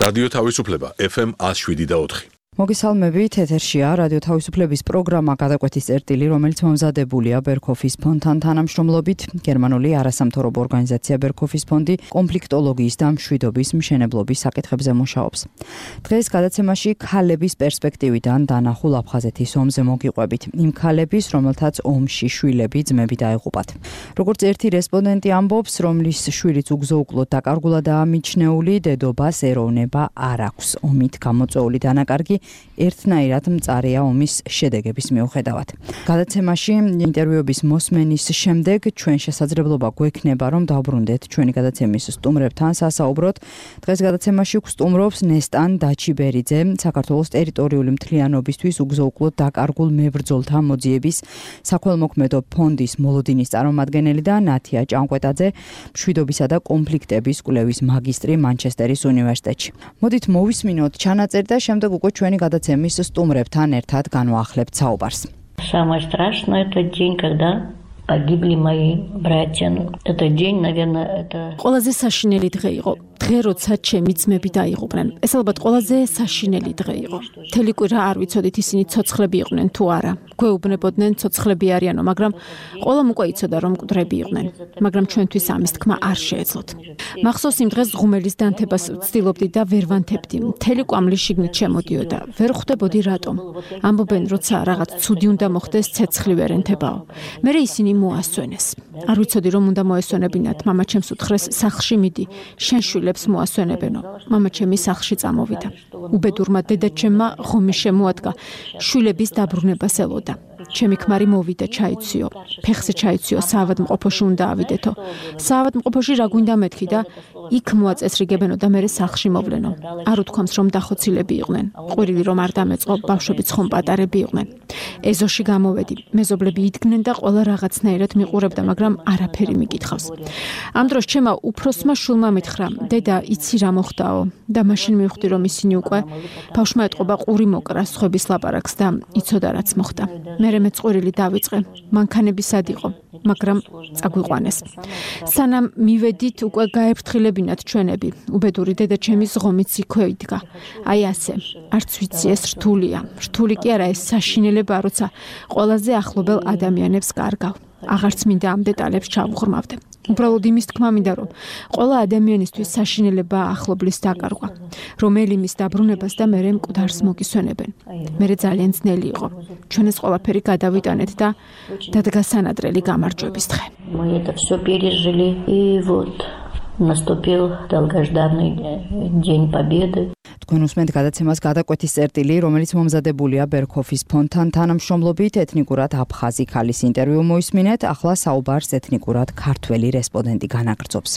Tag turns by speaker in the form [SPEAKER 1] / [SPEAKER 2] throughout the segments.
[SPEAKER 1] რადიო თავისუფლება FM 107.4.
[SPEAKER 2] მოგესალმებით, ეთერშია რადიო თავისუფლების პროგრამა გადაკვეთის წერტილი, რომელიც მომზადებულია ბერქოფის ფონდთან თანამშრომლობით. გერმანული არასამთავრობო ორგანიზაცია ბერქოფის ფონდი კონფლიქტოლოგიის და მშვიდობის მშენებლობის საკითხებზე მუშაობს. დღეს გადაცემაში ქალების პერსპექტივიდან დანახულ აფხაზეთის ომზე მოგიყვებით. იმ ქალების, რომელთაც ომში შვილები, ძმები დაეღუპათ. როგორც ერთი რესპონდენტი ამბობს, რომლის შვილიც უგზო-უკლოდ დაკარგულადაა მიჩნეული, დედობას ეროვნება არ აქვს. ომით გამოწვეული დანაკარგი ერთნაირად მწარეა ომის შედეგების მიუხედავად. გადაცემაში ინტერვიუების მოსმენის შემდეგ ჩვენ შესაძლებლობა გვექნება, რომ დავბრუნდეთ ჩვენი გადაცემის სტუმრებთან სასაუბროთ. დღეს გადაცემაში გვსტუმრობს ნესტან დაჩიბერიძე, საქართველოს ტერიტორიული მთლიანობისთვის უგზო-უკლოდ დაკარგულ მებრძოლთა მოძიების საქველმოქმედო ფონდის მოლოდინის წარმომადგენელი და ნათია ჭანკვეტაძე, მშვიდობისა და კონფლიქტების კვლევის მაგისტრი მანჩესტერის უნივერსიტეტში. მოდით მოვისმინოთ ჩანაწერი და შემდეგ უკვე ჩვენი გადაცემის სტუმრებთან ერთად განვაახლებთ საუბარს.
[SPEAKER 3] Самое страшное это день, когда погибли мои братья. Это день, наверное, это
[SPEAKER 4] ყველაზე საშინელი დღე იყო. დღე, როცა ჩემი ძმები დაიღუპნენ. ეს ალბათ ყველაზე საშინელი დღე იყო. მთელი კვირა არ ვიცოდით ისინი ცოცხლები იყვნენ თუ არა. გვეუბნებოდნენ ცოცხლები არიანო, მაგრამ ყველამ უკვე იცოდა რომ მკვდრები იყვნენ. მაგრამ ჩვენთვის ამის თქმა არ შეეძლოთ. მახსოვს იმ დღეს ღუმელის დანთებას ვცდილობდი და ვერ ვანთებდი. მთელი კვამლი შიგნით შემოდიოდა. ვერ ხვდებოდი რატომ. ამბობენ, როცა რაღაც ცუდი უნდა მოხდეს, ცეცხლი ვერ ენთებაო. მერე ისინი მოასვენეს. არ ვიცოდი რომ უნდა მოესვენებინათ. მამა ჩემს უთხრეს, სახლში მიდი, შენ შვილებს მოასვენებენო. მამა ჩემი სახლში წამოვიდა. უბედურმა დედაჩემმა ღომი შემოადგა. შვილების დაბრუნებას ელოდა. ჩემი ქმარი მოვიდა ჩაიციო. ფეხზე ჩაიციო, საავადმყოფოში უნდა ავიდეთო. საავადმყოფოში რა გვინდა მეთქი და იქ მოაწესრიგებენო და მერე სახლში მოვლენო. არ უთქვამს რომ დახოცილები იყვნენ. ყვირილი რომ არ დამეწყო, ბავშვებიც ხომ პატარები იყვნენ. ეზოში გამოვედი. მეზობლები იდგნენ და ყველა რაღაცნაირად მიყურებდა, მაგრამ არაფერი მიკითხავს. ამ დროს ჩემმა უფროსმა შვილმა მითხრა, დედა, იცი რა მოხდაო? და მაშინ მივხვდი რომ ისინი უკვე ბავშვმა ეტყობა ყური მოკრა სხვების ლაპარაკს და იცოდა რაც მოხდა. მერე მეწყვრილი დავიწყე. მანქანები სად იყო, მაგრამ წაგვიყვანეს. სანამ მივედით, უკვე გაეფრთხილებინათ ჩვენები. უბედური დედაჩემი ზღომიც იქვე იდგა. აი ასე. არც ვიცი ეს რთულია. რთული კი არა, ეს საშინელება, როცა ყველაზე ახლობელ ადამიანებს კარგავ. აღარც მინდა ამ დეტალებს ჩავუღრმავდე. უბრალოდ იმის თქმა მინდა, რომ ყველა ადამიანისთვის საშინელება ახლობლის დაკარგვა, რომ ელიმის დაბრუნებას და მერე მკვდარს მოგისვენებენ. მერე ძალიან ძნელი იყო. ჩვენ ეს ყველაფერი გადავიტანეთ და დადგა სანადრელი გამარჯვების დღე.
[SPEAKER 3] Мы это все пережили, и вот наступил долгожданный день победы.
[SPEAKER 2] თქვენ უსმენთ გადაცემას გადაკვეთის წერტილი, რომელიც მომზადებულია ბერქოფის ფონდთან თანამშრომლობით. ეთნიკურად აფხაზი ქალის ინტერვიუ მოისმინეთ. ახლა საუბარს ეთნიკურად ქართველი რესპონდენტი განაგრძობს.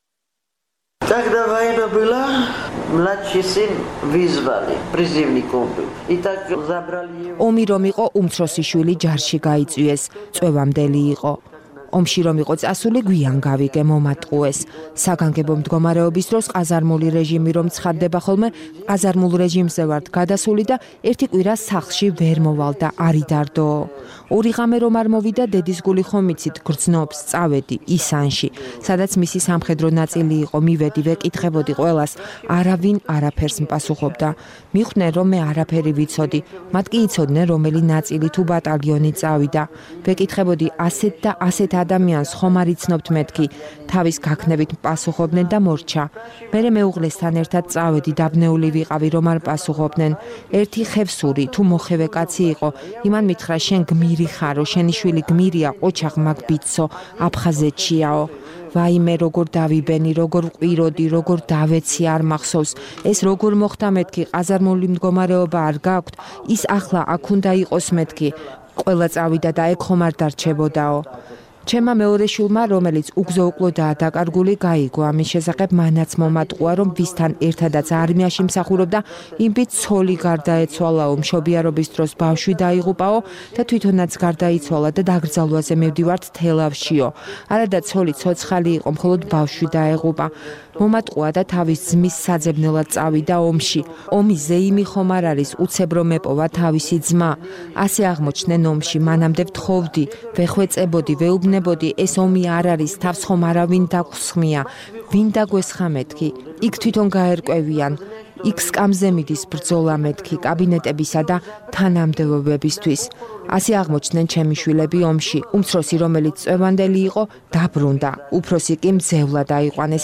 [SPEAKER 5] Когда война была, младший сын вызвали, призывником был. И так забрали его.
[SPEAKER 6] ომი რომ იყო, უმცროსი შვილი ჯარში გაიწვიეს, წვევამდელი იყო. ომში რომ იყო წასული, გვიან გავიგე, მომატყუეს. საგანგებო მდგომარეობის დროს ყაზარმული რეჟიმი რომ ცხადდება ხოლმე, ყაზარმულ რეჟიმზე ვართ გადასული და ერთი კვირა სახლში ვერ მოვალ და არიდარდო. ორი ღამე რომ არ მოვიდა, დედის გული ხომ იცით, გრძნობს, წავედი ისანში, სადაც მისი სამხედრო ნაწილი იყო, მივედი, ვეკითხებოდი ყველას, არავინ არაფერს მპასუხობდა. მიხვდნენ რომ მე არაფერი ვიცოდი, მათ კი იცოდნენ რომელი ნაწილი თუ ბატალიონი წავიდა. ვეკითხებოდი ასეთ და ასეთ ადამიანს ხომ არ იცნობთ მეთქი, თავის გაქნებით პასუხობდნენ და მორჩა. მერე მეუღლესთან ერთად წავედი, დაბნეული ვიყავი რომ არ პასუხობდნენ. ერთი ხევსური თუ მოხევე კაცი იყო, იმან მითხრა შენ გმირი ხარო, შენი შვილი გმირია, ოჩახ მაგ ბიცო, აფხაზეთშიაო. ვაიმე როგორ დავიბენი, როგორ ვყიროდი, როგორ დავეცი არ მახსოვს. ეს როგორ მოხდა მეთქი, ყაზარმული მდგომარეობა არ გაქვთ, ის ახლა აქ უნდა იყოს მეთქი. ყველა წავიდა და ეგ ხომ არ დარჩებოდაო. ჩემმა მეორე შვილმა, რომელიც უგზო-უკლოდაა დაკარგული, გაიგო ამის შესახებ, მანაც მომატყუა, რომ ვისთან ერთადაც არმიაში მსახურობდა, იმით ცოლი გარდაეცვალაო, მშობიარობის დროს ბავშვი დაიღუპაო და თვითონაც გარდაიცვალა და დაკრძალვაზე მივდივართ თელავშიო. არადა ცოლი ცოცხალი იყო, მხოლოდ ბავშვი დაეღუპა. მომატყუა და თავის ძმის საძებნელად წავიდა ომში. ომის ზეიმი ხომ არ არის, უცებ რომ ეპოვა თავისი ძმა. ასე აღმოჩნდნენ ომში, მანამდე ვთხოვდი, ვეხვეწებოდი, ვეუბნებოდი, ეს ომი არ არის, თავს ხომ არავინ დაგხსხმია, ვინ დაგვესხა მეთქი, იქ თვითონ გაერკვევიან. იქ სკამზე მიდის ბრძოლა მეთქი კაბინეტებისა და თანამდებობებისთვის. ასე აღმოჩნდნენ ჩემი შვილები ომში. უმცროსი, რომელიც წვევანდელი იყო, დაბრუნდა. უფროსი კი მძევლად აიყვანეს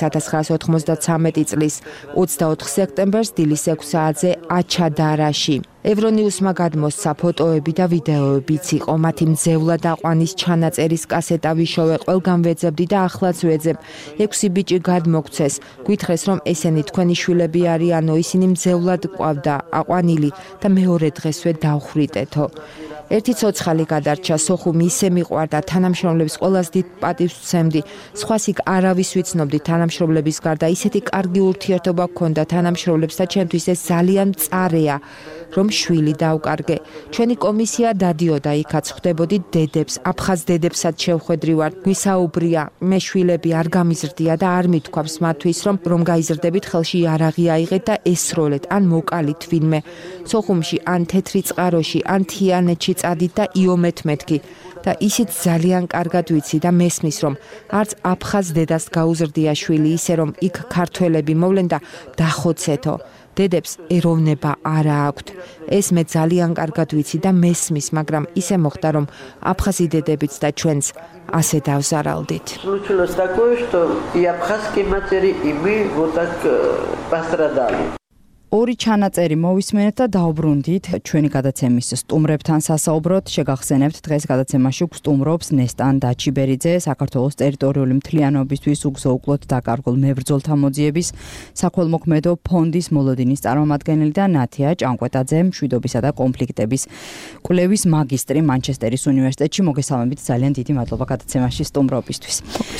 [SPEAKER 6] 1993 წლის 24 სექტემბერს დილის 6 საათზე აჩადარაში. ევრონიუსმა გადმოსცა ფოტოები და ვიდეოებიც იყო. მათი მძევლად აყვანის ჩანაწერის კასეტა ვიშოვე, ყველგან ვეძებდი და ახლაც ვეძებ. 6 ბიჭი გადმოგცეს. გითხრეს, რომ ესენი თქვენი შვილები არიანო, ისინი მძევლად ყვავდა, აყვანილი და მეორე დღესვე დავხრიტეთო. ერთი ცოცხალი გადარჩა, სოხუმი ისე მიყვარდა, თანამშრომლებს ყველას დიდ პატივს ვცემდი. სხვას იქ არავის ვიცნობდი, თანამშრომლების გარდა ისეთი კარგი ურთიერთობა გქონდა თანამშრომლებს და ჩემთვის ეს ძალიან მწარეა, რომ შვილი დავკარგე. ჩვენი კომისია დადიოდა იქაც, ხვდებოდი დედებს, აფხაზ დედებსაც შევხვედრი ვარ. გვისაუბრია, მე შვილები არ გამიზრდია და არ მithქვავს მათთვის, რომ გაიზრდებით, ხელში იარაღი აიღეთ და ესროლეთ, ან მოკალით ვინმე. სოხუმში, ან თეთრი წყაროში, ან თიანეთში წადით და იომეთ მეთქი. და ისიც ძალიან კარგად ვიცი და მესმის, რომ არც აფხაზ დედას გაუზრდია შვილი, ისე რომ იქ ქართველები მოვლენ და დახოცეთო. დედებს ეროვნება არა აქვთ. ეს მე ძალიან კარგად ვიცი და მესმის, მაგრამ ისე მოხდა, რომ აფხაზი დედებიც და ჩვენც ასე დავზარალდით.
[SPEAKER 5] Случилось такое, что и абхазские матери, и мы вот так пострадали.
[SPEAKER 2] ორი ჩანაწერი მოვისმენთ და დაუბრუნდით ჩვენი გადაცემის სტუმრებთან სასაუბროთ. შეგახსენებთ, დღეს გადაცემაში სტუმრობს ნესტან დაჩიბერიძე, საქართველოს ტერიტორიული მთლიანობისთვის უგზო-უკლოდ დაკარგულ მებრძოლთა მოძიების საქველმოქმედო ფონდის მოლოდინის წარმომადგენელი და ნათია ჭანკვეტაძე, მშვიდობისა და კონფლიქტების კვლევის მაგისტრი მანჩესტერის უნივერსიტეტში. მოგესალმებით, ძალიან დიდი მადლობა გადაცემაში სტუმრობისთვის.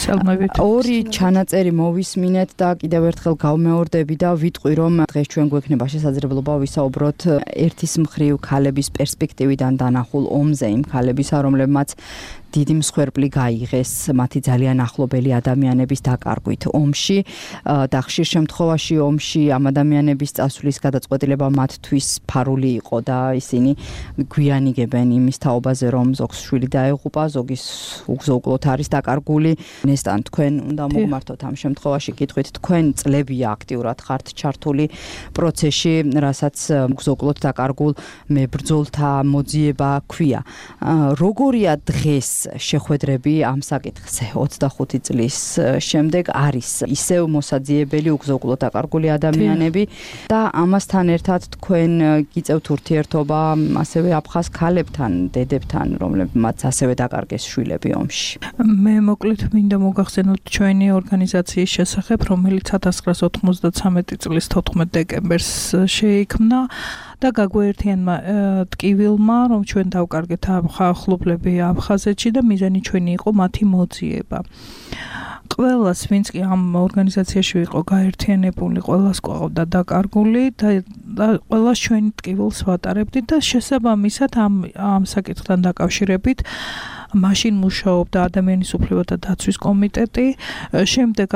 [SPEAKER 2] ორი ჩანაწერი მოვისმინეთ და კიდევ ერთხელ გავმეორდები და ვიტყვი, რომ დღეს ჩვენ გვექნება შესაძლებლობა ვისაუბროთ ერთის მხრივ ქალების პერსპექტივიდან დანახულ ომზე, იმ ქალებისა, რომლებმაც დიდი მსხვერპლი გაიღეს მათი ძალიან ახლობელი ადამიანების დაკარგვით ომში და ხშირ შემთხვევაში ომში ამ ადამიანების წასვლის გადაწყვეტილება მათთვის ფარული იყო და ისინი გვიანიგებენ იმის თაობაზე, რომ ზოგს შვილი დაეღუპა, ზოგის უგზო-უკლოდ არის დაკარგული. ნესტან, თქვენ უნდა მოგმართოთ ამ შემთხვევაში კითხვით, თქვენ წლებია აქტიურად ხართ ჩართული პროცესში, რასაც უგზო-უკლოდ დაკარგულ მებრძოლთა მოძიება ქვია. როგორია დღეს შეხვედრები ამ საკითხზე 25 წლის შემდეგ არის ისევ მოსაძიებელი უგზო-უკლოდ დაკარგული ადამიანები და ამასთან ერთად თქვენ გიწევთ ურთიერთობა ასევე აფხაზ ქალებთან, დედებთან, რომლებმაც ასევე დაკარგეს შვილები ომში.
[SPEAKER 7] მე მოკლედ მინდა მოგახსენოთ ჩვენი ორგანიზაციის შესახებ, რომელიც 1993 წლის 14 დეკემბერს შეიქმნა და გაგვაერთიანა ტკივილმა, რომ ჩვენ დავკარგეთ ახლობლები აფხაზეთში და მიზანი ჩვენი იყო მათი მოძიება. ყველას, ვინც კი ამ ორგანიზაციაში იყო გაერთიანებული, ყველას ყავდა დაკარგული და ყველას ჩვენი ტკივილს ვატარებდით და შესაბამისად ამ საკითხთან დაკავშირებით მაშინ მუშაობდა ადამიანის უფლებათა დაცვის კომიტეტი. შემდეგ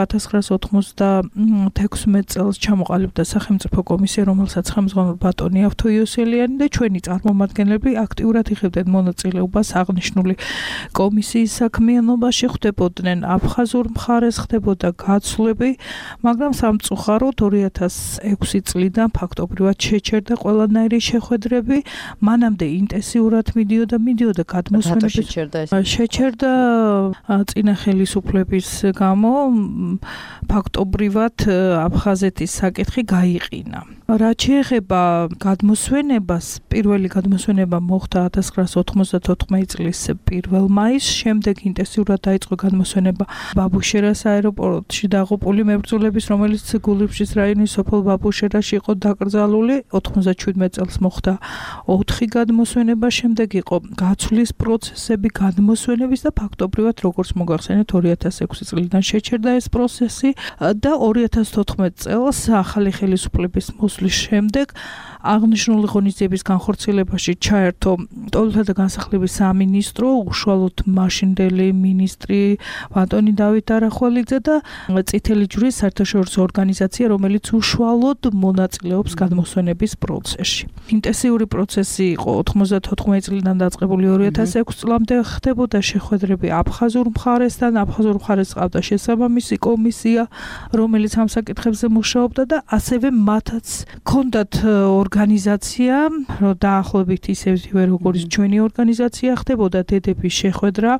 [SPEAKER 7] 1996 წელს ჩამოყალიბდა სახელმწიფო კომისია, რომელსაც ხელმძღვანელი ბატონი ავთო იოსელიანი და ჩვენი წარმომადგენლები აქტიურად იღებდნენ მონაწილეობას აღნიშნული კომისიის საქმიანობაში, ხდებოდნენ აფხაზურ მხარეს, ხდებოდა გაცვლები, მაგრამ სამწუხაროდ 2006 წლიდან ფაქტობრივად შეჩერდა ყველანაირი შეხვედრები. მანამდე ინტენსიურად მიდიოდა გადმოსვენების შეჩერდა წინა ხელისუფლების გამო, ფაქტობრივად აფხაზეთის საკითხი გაიყინა. რაც შეეხება გადმოსვენებას, პირველი გადმოსვენება მოხდა 1994 წლის 1 მაისს, შემდეგ ინტენსიურად დაიწყო გადმოსვენება ბაბუშერას აეროპორტში დაღუპული მებრძოლების, რომელიც გულიფშის რაიონის სოფელ ბაბუშერაში იყო დაკრძალული. 97 წელს მოხდა 4 გადმოსვენება, შემდეგ იყო გაცვლის პროცესები, გადმოსვენების და ფაქტობრივად, როგორც მოგახსენეთ, 2006 წლიდან შეჩერდა ეს პროცესი და 2014 წელს ახალი ხელისუფლების მოსვლის შემდეგ აღნიშნული ღონისძიების განხორციელებაში ჩაერთო ტოლთა და განსახლების სამინისტრო, უშუალოდ მაშინდელი მინისტრი ბატონი დავით არახველიძე და წითელი ჯვრის საერთაშორისო ორგანიზაცია, რომელიც უშუალოდ მონაწილეობს გადმოსვენების პროცესში. ინტენსიური პროცესი იყო 94 წლიდან დაწყებული 2006 წლამდე, ხდებოდა შეხვედრები აფხაზურ მხარესთან, აფხაზურ მხარეს ყავდა შესაბამისი კომისია, რომელიც ამ საკითხებზე მუშაობდა და ასევე მათაც ქონდათ ორგანიზაცია, რომ დაახლოებით ისევე როგორც ჩვენი ორგანიზაცია ხდებოდა დედების შეხვედრა.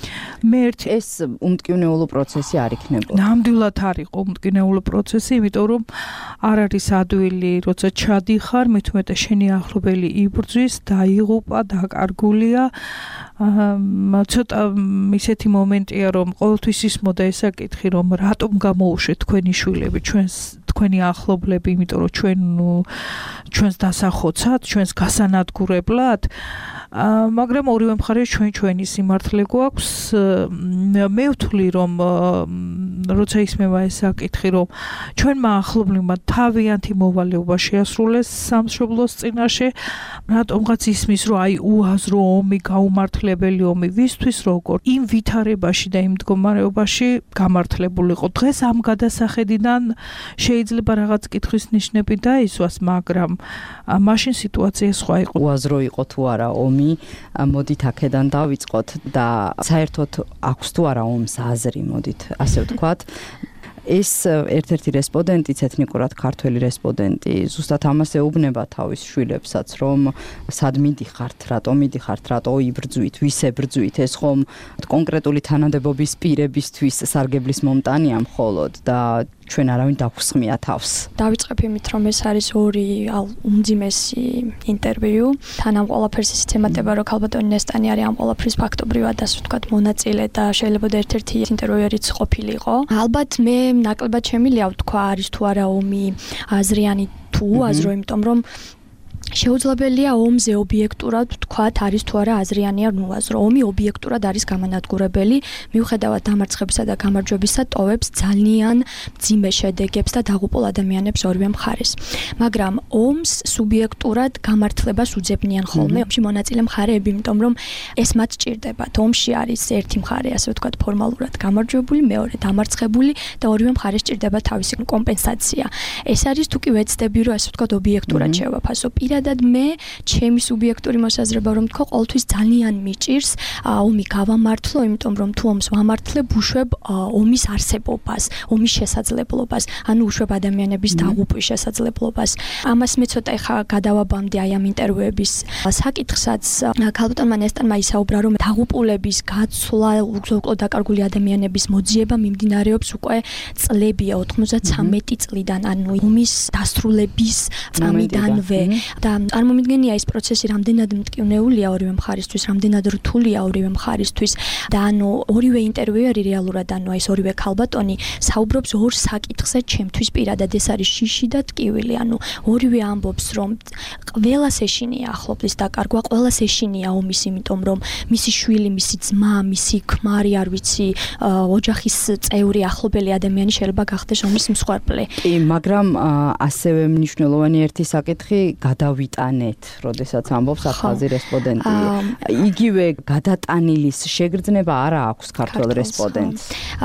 [SPEAKER 2] ეს უმტკივნეულო პროცესი არ იქნებოდა.
[SPEAKER 7] ნამდვილად არ იყო უმტკივნეულო პროცესი, იმიტომ რომ არ არის ადვილი, როცა ჩადიხარ, მithumetes შენი ახლობელი იბრძვის, დაიღუპა, დაკარგულია. ცოტა ისეთი მომენტია, რომ ყოველთვის ისმოდა ესაკითხი, რომ რატომ გამოუშვეთ თქვენი შვილები, თქვენი ახლობლები, იმიტომ რომ ჩვენს დასახოცად, ჩვენს გასანადგურებლად. მაგრამ ორივე მხარეს ჩვენი სიმართლე გვაქვს. მე ვთვლი, რომ როცა ისმევა ეს საკითხი, რომ ჩვენმა ახლობლებმა თავიანთი მოვალეობა შეასრულეს სამშობლოს წინაშე, რატომღაც ისმის, რომ აი უაზრო ომი, გაუმართლებელი ომი, ვისთვის როგორ იმ ვითარებაში და იმ მდგომარეობაში გამართლებულიყო. დღეს ამ გადასახედიდან შეიძლება რაღაც კითხვის ნიშნები დაისვას, მაგრამ მაშინ სიტუაცია სხვა იყო.
[SPEAKER 2] უაზრო იყო თუ არა ომი, მოდით აქედან დავიწყოთ და საერთოდ აქვს თუ არა ომს აზრი, მოდით ასე ვთქვათ. ეს ერთ-ერთი რესპონდენტი, ეთნიკურად ქართველი რესპონდენტი, ზუსტად ამას ეუბნება თავის შვილებსაც, რომ სად მიდიხართ, რატომ მიდიხართ, რატო იბრძვით, ვის ებრძვით, ეს ხომ კონკრეტული თანამდებობის პირებისთვის სარგებლის მომტანია მხოლოდ და ჩვენ არავინ დაგვსხმია თავს.
[SPEAKER 8] დავიწყებ იმით, რომ ეს არის ორი უმძიმესი ინტერვიუ. თან ამ ყველაფერს ისიც ემატება, რომ ქალბატონი ნესტანი არის ამ ყველაფრის ფაქტობრივად, ასე ვთქვათ, მონაწილე და შეიძლება ერთ-ერთი ინტერვიუერიც ყოფილიყო. ალბათ მე ნაკლებად შემიძლია ვთქვა, არის თუ არა ომი აზრიანი თუ უაზრო, იმიტომ რომ შეუძლებელია ომზე ობიექტურად ვთქვათ, არის თუ არა აზრიანი ან უაზრო. ომი ობიექტურად არის გამანადგურებელი, მიუხედავად დამარცხებისა და გამარჯვებისა, ტოვებს ძალიან მძიმე შედეგებს და დაღუპულ ადამიანებს ორივე მხარეს. მაგრამ ომს სუბიექტურად გამართლებას უძებნიან ხოლმე ომში მონაწილე მხარეები, იმიტომ რომ ეს მათ სჭირდებათ. ომში არის ერთი მხარე, ასე ვთქვათ, ფორმალურად გამარჯვებული, მეორე დამარცხებული და ორივე მხარეს სჭირდება თავისი კომპენსაცია. ეს არის თუ კი ვეცდები, რომ ასე ვთქვათ, ობიექტურად შევაფასო. პირადად მე ჩემი სუბიექტური მოსაზრება რომ თქვა, ყოველთვის ძალიან მიჭირს ომი გავამართლო, იმიტომ რომ თუ ომს ვამართლებ, უშვებ ომის არსებობას, ომის შესაძლებლობას, ანუ უშვებ ადამიანების დაღუპვის შესაძლებლობას. ამას მე ცოტა ეხა გადავაბამდი აი ამ ინტერვიუების საკითხსაც. ქალბატონმა ნესტანმა ისაუბრა, რომ დაღუპულების გაცვლა, უგზო დაკარგული ადამიანების მოძიება მიმდინარეობს უკვე წლებია 93 წლიდან, ანუ ომის დასრულების წამიდანვე. და წარმომიდგენია ეს პროცესი რამდენად მტკივნეულია ორივე მხარისთვის, რამდენად რთულია ორივე მხარისთვის და ანუ ორივე ინტერვიუერი რეალურად, ანუ ეს ორივე ქალბატონი საუბრობს ორ საკითხზე ჩემთვის პირადად, ეს არის შიში და ტკივილი, ანუ ორივე ამბობს, რომ ყველას ეშინია ახლობლის დაკარგვა, ყველას ეშინია ომის, იმიტომ რომ მისი შვილი, მისი ძმა, მისი ქმარი, არ ვიცი, ოჯახის წევრი, ახლობელი ადამიანი შეიძლება გახდეს ომის მსხვერპლი.
[SPEAKER 2] კი, მაგრამ ასევე მნიშვნელოვანი ერთი საკითხი გადავიტანეთ, როდესაც ამბობს ახალგაზრდა რესპონდენტი. იგივე გადატანილის შეგრძნება არა აქვს ქართველ რესპონდენტს.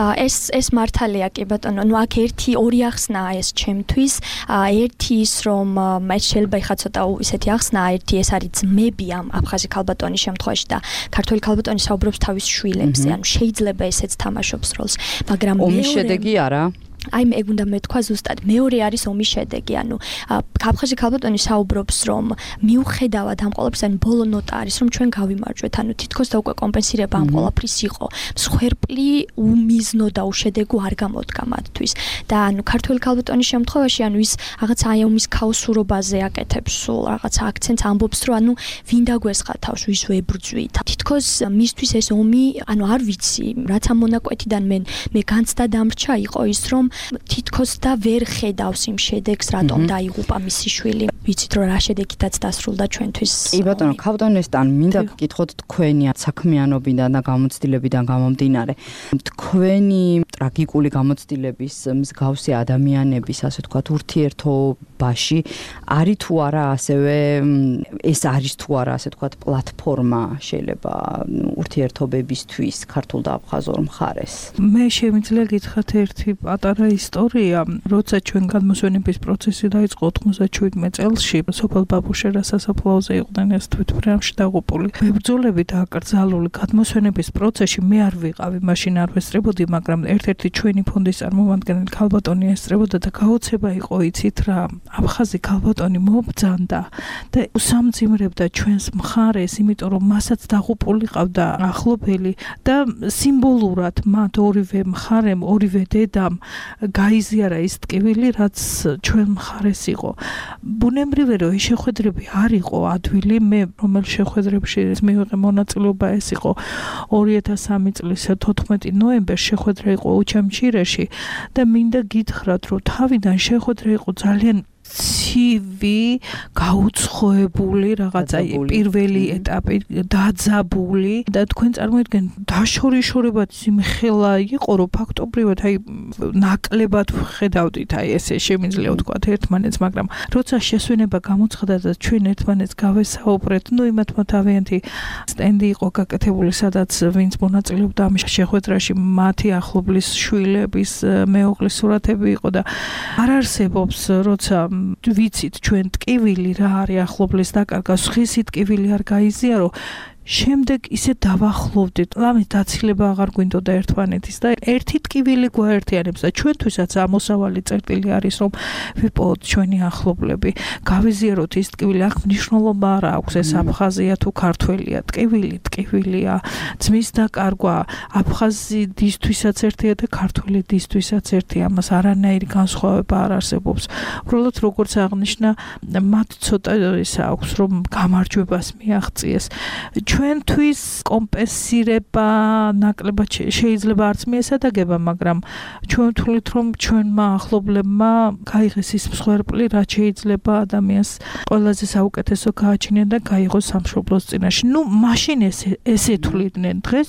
[SPEAKER 8] ეს მართალია, კი ბატონო. ნუ აქ ორი ახსნაა ეს ჩემთვის. ერთი ის, რომ ეს შეიძლება იხა ცოტა ისეთი ახსნაა, ერთი ეს არის ძმები ამ აფხაზი ქალბატონის შემთხვევაში და ქართველი ქალბატონი საუბრობს თავის შვილებზე, ანუ შეიძლება ესეც თამაშობს როლს, მაგრამ
[SPEAKER 2] ომის შედეგი არა.
[SPEAKER 8] აი მე უნდა მეთქვა ზუსტად მეორე არის ომის შედეგი, ანუ აფხაზი ქალბატონი საუბრობს, რომ მიუხედავად ამ ყველაფრისა, ანუ ბოლო ნოტა არის, რომ ჩვენ გავიმარჯვეთ, ანუ თითქოს და უკვე კომპენსირება ამ ყველაფრის იყო. მსხვერპლი უმიზნო და უშედეგო არ გამოდგა მათთვის. და ანუ ქართველი ქალბატონის შემთხვევაში, ანუ ის რაღაცა აი ომის ქაოსურობაზე აკეთებს სულ რაღაცა აქცენტს, ამბობს, რომ ანუ ვინ დაგვესხა თავს, ვის ვებრძვით. თითქოს მისთვის ეს ომი, ანუ არ ვიცი, რაც ამ მონაკვეთიდან მე განცდა დამრჩა იყო ის, რომ თითქოს და ვერ ხედავს იმ შედეგს, რატომ დაიღუპა მისი შვილი. ვიცით რომ რა შედეგითაც დასრულდა ჩვენთვის.
[SPEAKER 2] კი ბატონო, ქავდონესთან მინდა გკითხოთ თქვენი საქმიანობიდან და გამოცდილებიდან გამომდინარე. თქვენი ტრაგიკული გამოცდილების მსგავსი ადამიანების, ასე ვთქვათ, ურთიერთობაში არის თუ არა ასევე ეს არის თუ არა, ასე ვთქვათ, პლატფორმა შეიძლება ურთიერთობებისთვის ქართულ და აფხაზურ მხარეს.
[SPEAKER 7] მე შემიძლია გითხრათ ერთი პატარა ისტორია, როცა ჩვენ გადმოსვენების პროცესი დაიწყო 97 წელს წელში სოფელ ბაბუშერას სასაფლაოზე იყვნენ ეს თვითმფრინავში დაღუპული. მებრძოლები დაკრძალული გადმოსვენების პროცესში მე არ ვიყავი, მაშინ არ ვესწრებოდი, მაგრამ ერთ-ერთი ჩვენი ფონდის წარმომადგენელი ქალბატონი ესწრებოდა და გაოცება იყო, იცით რა, აფხაზი ქალბატონი მობძანდა და უსამძიმრებდა ჩვენს მხარეს, იმიტომ რომ მასაც დაღუპული ყავდა ახლობელი და სიმბოლურად მათ ორივე მხარემ, ორივე დედამ გაიზიარა ის ტკივილი, რაც ჩვენ მხარეს იყო. ბუნებრივია რომ ეს შეხვედრები არ იყო ადვილი, მე რომელ შეხვედრებში მივიღე მონაწილეობა, ეს იყო 2003 წლის 14 ნოემბერს შეხვედრა იყო უჩამჩირეში და მინდა გითხრათ, რომ თავიდან შეხვედრა იყო ძალიან ცივი, გაუცხოებული რაღაცა პირველი ეტაპი დაძაბული და თქვენ წარმოიდგენთ დაშორიშორებად სიმხელა იყო, რომ ფაქტობრივად ნაკლებად ხედავდით, ესე შემიძლია ვთქვათ ერთმანეთს, მაგრამ როცა შესვენება გამოცხადდა და ჩვენ ერთმანეთს გავესაუბრეთ, იმათმა თავიანთი სტენდი იყო გაკეთებული, სადაც ვინც მონაწილეობდა ამ შეხვედრაში, მათი ახლობლის შვილების მეუღლის სურათები იყო და არ არსებობს, როცა ვიცით ჩვენ ტკივილი რა არის ახლობლის დაკარგვა, ხისი ტკივილი არ გაიზიარო, შემდეგ ისე დავახლოვდით, ამის დაცილება აღარ გვინდოდა ერთმანეთის და ერთი ტკივილი გვაერთიანებს და ჩვენთვისაც ამოსავალი წერტილი არის, რომ ვიპოვოთ ჩვენი ახლობლები, გავიზიაროთ ის ტკივილი, აქ მნიშვნელობა არ აქვს ეს აფხაზია თუ ქართველია, ტკივილია, ძმის დაკარგვა, აფხაზი დისთვისაც ერთია და ქართველი დისთვისაც ერთია, ამას არანაირი განსხვავება არ არსებობს. უბრალოდ როგორც აღნიშნა, მათ ცოტა ის აქვს, რომ გამარჯვებას მიაღწიეს. ჩვენთვის კომპენსირება ნაკლებად შეიძლება არც მიესადაგება, მაგრამ ჩვენ ვთვლით, რომ ჩვენმა ახლობლებმა გაიღეს ის მსხვერპლი, რაც შეიძლება ადამიანს ყველაზე საუკეთესო გააჩინია და გაიღოს სამშობლოს წინაშე. მაშინ ესე თვლიდნენ, დღეს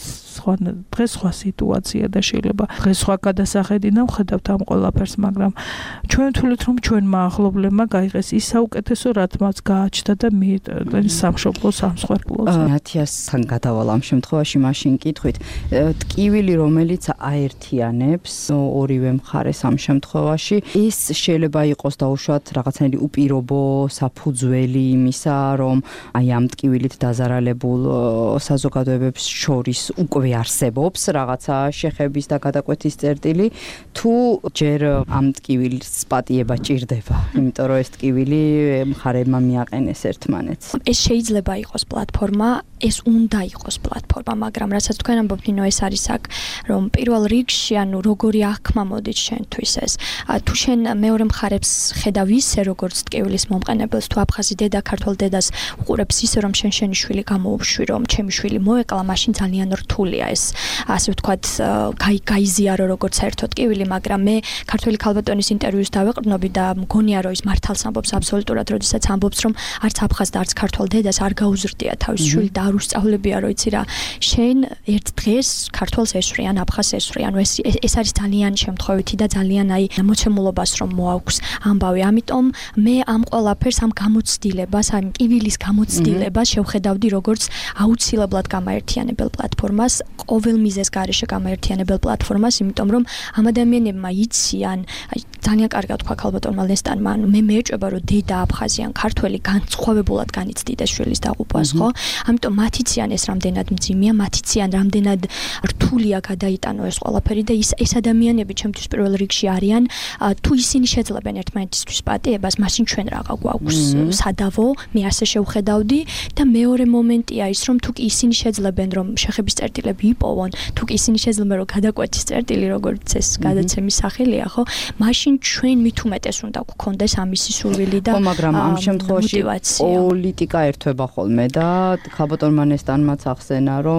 [SPEAKER 7] სხვა სიტუაცია და შეიძლება დღეს სხვა გადასახედიდან ვხედავთ ამ ყველაფერს, მაგრამ ჩვენ ვთვლით, რომ ჩვენმა ახლობლებმა გაიღეს ის საუკეთესო, რაც მას გააჩნდა და მიიტანეს სამშობლოს სამსხვერპლოს.
[SPEAKER 2] თან გადავალ ამ შემთხვევაში მაშინ კითხვით, ტკივილი რომელიც აერთიანებს ორივე მხარეს ამ შემთხვევაში, ის შეიძლება იყოს დაუშვათ რაღაცნაირი უპირობო საფუძველი იმისა, რომ ამ ტკივილით დაზარალებულ საზოგადოებებს შორის უკვე არსებობს რაღაცა შეხების და გადაკვეთის წერტილი, თუ ჯერ ამ ტკივილს პატიება ჭირდება, იმიტომ რომ ეს ტკივილი მხარეებმა მიაყენეს ერთმანეთს.
[SPEAKER 8] ეს შეიძლება იყოს პლატფორმა, ეს უნდა იყოს პლატფორმა, მაგრამ რასაც თქვენ ამბობთ, ნინო, ეს არის აქ, რომ პირველ რიგში, როგორი აღქმა მოდით შენთვის ეს. თუ შენ მეორე მხარებს ხედავ ისე, როგორც ტკივილის მომყენებელს, თუ აფხაზი დედა ქართველ დედას უყურებს ისე, რომ შენი შვილი გამოუშვი, რომ ჩემი შვილი მოეკლა, მაშინ ძალიან რთულია ეს, ასე ვთქვათ, გაიზიარო როგორც საერთო ტკივილი, მაგრამ მე ქართველი ქალბატონის ინტერვიუს დავეყრდნობი და მგონია, რომ ის მართალს ამბობს აბსოლუტურად, როდესაც ამბობს, რომ არც აფხაზ და არც ქართველ დედას არ გაუზრდია თავის შვილი და არ უსწავლებია, რომ იცი რა, შენ ერთ დღეს ქართველს ესვრიან, აფხაზს ესვრიან, ეს არის ძალიან შემთხვევითი და ძალიან მოცემულობას რომ მოაქვს ამბავი. ამიტომ მე ამ ყველაფერს, ამ გამოცდილებას, ამ ტკივილის გამოცდილებას შევხედავდი როგორც აუცილებლად გამაერთიანებელ პლატფორმას, ყოველ მიზეზს გარეშე გამაერთიანებელ პლატფორმას, იმიტომ რომ ამ ადამიანებმა იციან, ძალიან კარგად თქვა ქალბატონმა ნესტანმა, მე მეეჭვება, რომ დედა აფხაზიან, ქართველი განსხვავებულად განიცდიდეს შვილის დაღუპვას, ხო? ამიტომ მათ იციან ეს რამდენად მძიმეა, მათ იციან რამდენად რთულია გადაიტანო ეს ყველაფერი და ეს ადამიანები ჩემთვის პირველ რიგში არიან, თუ ისინი შეძლებენ ერთმანეთისთვის პატიებას, მაშინ ჩვენ რაღა გვაქვს სადავო, მე ასე შევხედავდი და მეორე მომენტია ის, რომ თუ კი ისინი შეძლებენ, რომ შეხების წერტილები იპოვონ, თუ კი ისინი შეძლებენ, რომ გადაკვეთის წერტილი, როგორც ეს გადაცემის სახელია, ხო? მაშინ ჩვენ მით უმეტეს უნდა გქონდეს ამისი სურვილი და
[SPEAKER 2] მაგრამ ამ შემთხვევაში პოლიტიკა ერთვება ხოლმე და ქალბატონმა ნესტანმაც ახსენა, რომ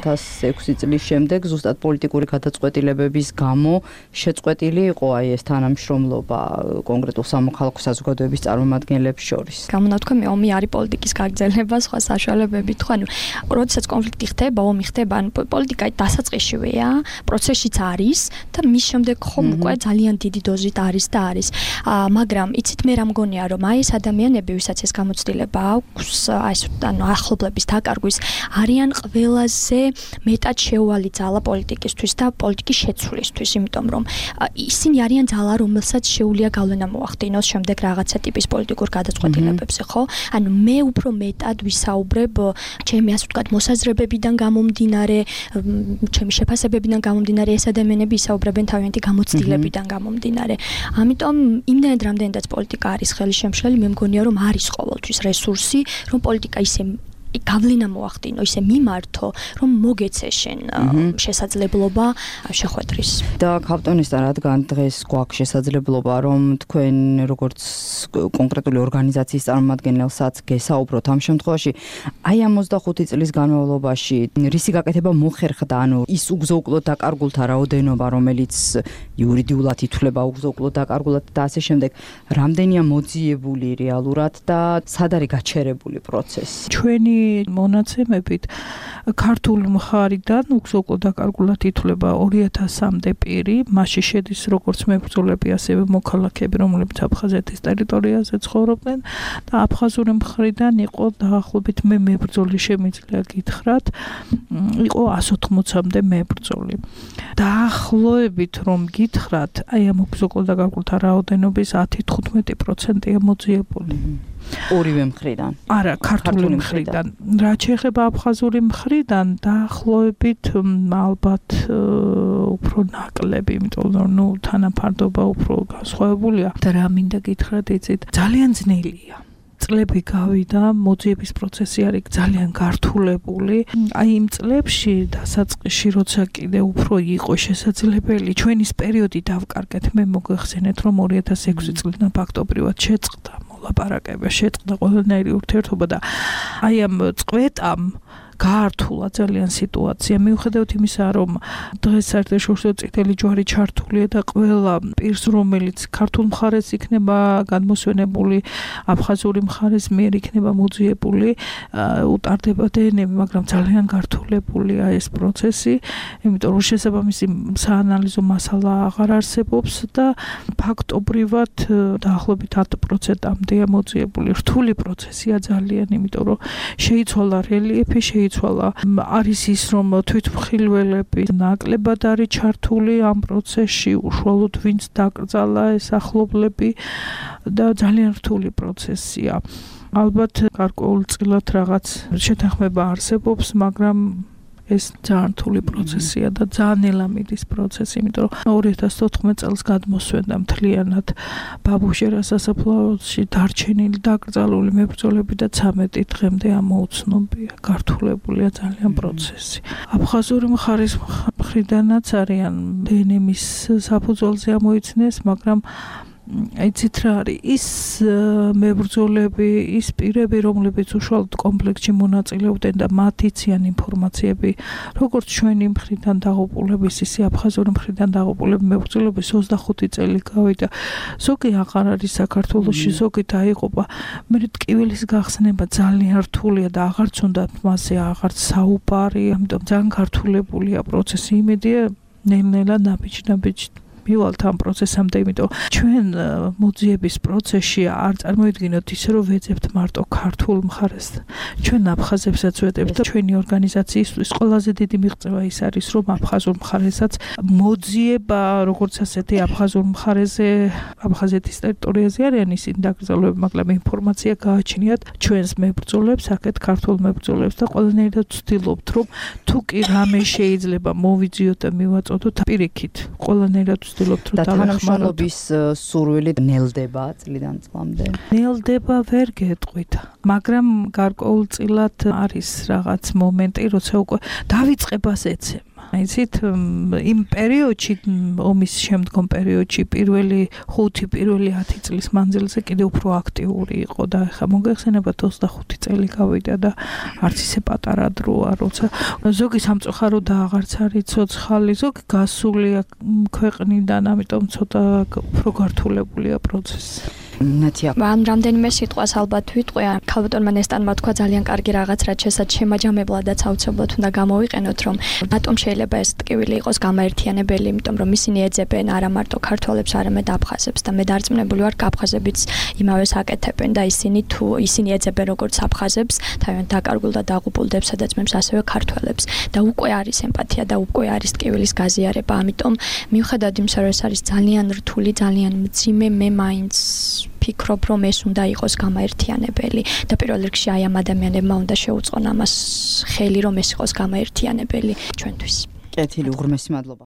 [SPEAKER 2] 2006 წლის შემდეგ ზუსტად პოლიტიკური გადაწყვეტილებების გამო შეწყვეტილი იყო ეს თანამშრომლობა კონკრეტულ სამოქალაქო საზოგადოების წარმომადგენლებს შორის.
[SPEAKER 8] გამონათქვამი ომი არის პოლიტიკის გაგრძელება, სხვა საშუალებებით, ხო, როდესაც კონფლიქტი ხდება, ომი ხდება, პოლიტიკა დასაწყისშივეა, პროცესშიც არის და მის შემდეგ ხომ უკვე ძალიან დიდი დოზით არის და არის. მაგრამ იცით მე რა მგონია, რომ ეს ადამიანები, ვისაც ეს გამოცდილება აქვს, ახლობლების დაკარგვა დაკარგვის არიან ყველაზე მეტად შეუვალი ძალა პოლიტიკისთვის და პოლიტიკის შეცვლისთვის, იმიტომ რომ ისინი არიან ძალა, რომელსაც შეუძლია გავლენა მოახდინოს შემდეგ რაღაცა ტიპის პოლიტიკურ გადაწყვეტილებებზე, ხო? ანუ მე უფრო მეტად ვისაუბრებ ჩემი ასე ვთქვათ მოსაზრებებიდან გამომდინარე, ჩემი შეფასებებიდან გამომდინარე, ეს ადამიანები ისაუბრებენ თავიანთი გამოცდილებიდან გამომდინარე. ამიტომ იმდენად რამდენადაც პოლიტიკა არის ხელისშემშლელი, მე მგონია რომ არის ყოველთვის რესურსი, რომ პოლიტიკა ისე გავლენა მოახდინო, ისე მიმართო, რომ მოგეცე შენ შესაძლებლობა შეხვედრის.
[SPEAKER 2] და ქავტონესთან რადგან დღეს გვაქვს შესაძლებლობა, რომ თქვენ როგორც კონკრეტული ორგანიზაციის წარმომადგენელსაც გესაუბროთ ამ შემთხვევაში, აი ამ 25 წლის განმავლობაში რისი გაკეთება მოხერხდა, ანუ ის უგზო-უკვლოდ დაკარგულთა რაოდენობა, რომელიც იურიდიულად ითვლება უგზო-უკვლოდ დაკარგულად და ასე შემდეგ, რამდენია მოძიებული რეალურად და სად არის გაჩერებული პროცესი?
[SPEAKER 7] ჩვენი მონაცემებით ქართული მხარიდან უგზო-უკვლოდ დაკარგულად ითვლება 2000-მდე პირი, მასში შედის როგორც მებრძოლები, ასევე მოქალაქეები, რომლებიც აფხაზეთის ტერიტორიაზე ცხოვრობდნენ და აფხაზური მხრიდან იყო დაახლოებით მე მებრძოლი შემიძლია გითხრათ, იყო 180-მდე მებრძოლი. დაახლოებით რომ გითხრათ, აი ამ უგზო-უკვლოდ დაკარგულთა რაოდენობის 10-15%-ია მოძიებული.
[SPEAKER 2] ორივე მხრიდან.
[SPEAKER 7] არა, ქართული მხრიდან. რაც შეეხება აფხაზური მხრიდან, დაახლოებით ალბათ უფრო ნაკლები, იმიტომ რომ თანაფარდობა უფრო განსხვავებულია. და რა მინდა გითხრათ, იცით, ძალიან ძნელია. წლები გავიდა, მოძიების პროცესი არის ძალიან გართულებული. აი იმ წლებში დასაწყისში, როცა კიდე უფრო იყო შესაძლებელი, ჩვენის პერიოდი დავკარგეთ, მე მოგეხსენეთ, რომ 2006 წლიდან ფაქტობრივად შეწყდა ლაპარაკება, შეწყდა ყველანაირი ურთიერთობა და აი ამ წყვეტამ გაართულა ძალიან სიტუაცია. მიუხედავად იმისა, რომ დღეს საერთაშორისო წითელი ჯვარი ჩართულია და ყველა პირს, რომელიც ქართულ მხარეს იქნება გადმოსვენებული, აფხაზური მხარეს მიერ იქნება მოძიებული, უტარდება დნმ, მაგრამ ძალიან გართულებულია ეს პროცესი, იმიტომ რომ შესაბამისი საანალიზო მასალა აღარ არსებობს და ფაქტობრივად დაახლოებით 10%-მდეა მოძიებული. რთული პროცესია ძალიან, იმიტომ რომ შეიცვალა რელიეფი, არის ის, რომ თვითმხილველები ნაკლებად არის ჩართული ამ პროცესში, უშუალოდ ვინც დაკრძალა ეს ახლობლები და ძალიან რთული პროცესია. ალბათ გარკვეულწილად რაღაც შეთანხმება არსებობს, მაგრამ ეს ძალიან რთული პროცესია და ძალიან ელამიდის პროცესი, იმიტომ რომ 2014 წელს გადმოსვენდა მთლიანად ბაბუჟერა სასაფლაოში დარჩენილი დაკრძალული მებრძოლები და 13 დღემდე ამოუცნობია, გართულებულია ძალიან პროცესი. აფხაზური მხარის მხრიდანაც არიან დნმ-ის საფუძველზე ამოიცნეს, მაგრამ იცით რა არის, ის მებრძოლები, ის პირები, რომლებიც უშუალოდ კომპლექსში მონაწილეობდნენ და მათ იციან ინფორმაციები, როგორც ჩვენი მხრიდან დაღუპულების, ისე აფხაზური მხრიდან დაღუპულების მებრძოლების 25 წელი გავიდა. ზოგი აღარ არის საქართველოში, ზოგი დაიღუპა. მე ტკივილის გახსნება ძალიან რთულია და აღარც უნდა მასზე აღარც საუბარი, ამიტომ ძალიან გართულებულია პროცესი. იმედია ნელ-ნელა ნაბიჯ მივალთ ამ პროცესამდე, იმიტომ ჩვენ მოძიების პროცესში არ წარმოიდგინოთ ისე, რომ ვეძებთ მარტო ქართულ მხარეს. ჩვენ აფხაზებსაც ვეძებთ და ჩვენი ორგანიზაციისთვის ყველაზე დიდი მიღწევა ის არის, რომ აფხაზურ მხარესაც მოძიება, როგორც ასეთი აფხაზურ მხარეზე, აფხაზეთის ტერიტორიაზე არიან ისინი დაკრძალულები, მაგრამ ინფორმაცია გააჩნიათ ჩვენს მებრძოლებს, აქეთ ქართულ მებრძოლებს და ყველანაირად ვცდილობთ, რომ თუ კი რამე შეიძლება მოვიძიოთ და მივაწოდოთ პირიქით, ყველანაირად
[SPEAKER 2] და თანამშრომლობის სურვილი ნელდება წლიდან წლამდე.
[SPEAKER 7] ნელდება ვერ გეტყვით, მაგრამ გარკვეულწილად არის რაღაც მომენტი, როცა უკვე დავიწყებას ეცემა. იცით, იმ პერიოდში, ომის შემდგომ პერიოდში, პირველი 10 წლის მანძილზე კიდე უფრო აქტიური იყო და ახლა მოგეხსენებათ 25 წელი გავიდა და არც ისე პატარა დროა, როცა ზოგი სამწუხარო და აღარც არის ცოცხალი, ზოგი გასულია ქვეყნიდან, ამიტომ ცოტა უფრო გართულებულია პროცესი.
[SPEAKER 2] ნათია.
[SPEAKER 8] ამ რამდენიმე სიტყვას ალბათ ვიტყვია. ქალბატონმა ნესტანმა თქვა ძალიან კარგი რაღაც, რაც შესაძ შემაჯამებლადაც აუცილებლად უნდა გამოვიყენოთ, რომ რატომ შეიძლება ეს ტკივილი იყოს გამაერთიანებელი, იმიტომ რომ ისინი ეძებენ არა მარტო ქართველებს, არამედ აფხაზებს და მე დარწმუნებული ვარ, აფხაზებიც იმავეს აკეთებენ და ისინი ეძებენ როგორც აფხაზებს, თავიანთ დაკარგულ და დაღუპულ დებსადაც ასევე ქართველებს და უკვე არის ემპათია და უკვე არის ტკივილის გაზიარება. ამიტომ მიუხედავად იმისა, რომ ეს არის ძალიან რთული, ძალიან მძიმე, მე მაინც ფიქრობ, რომ ეს უნდა იყოს გამაერთიანებელი და პირველ რიგში აი ამ ადამიანებმა უნდა შეუწყონ ამას ხელი, რომ ეს იყოს გამაერთიანებელი ჩვენთვის.
[SPEAKER 2] კეთილი, უღრმესი მადლობა.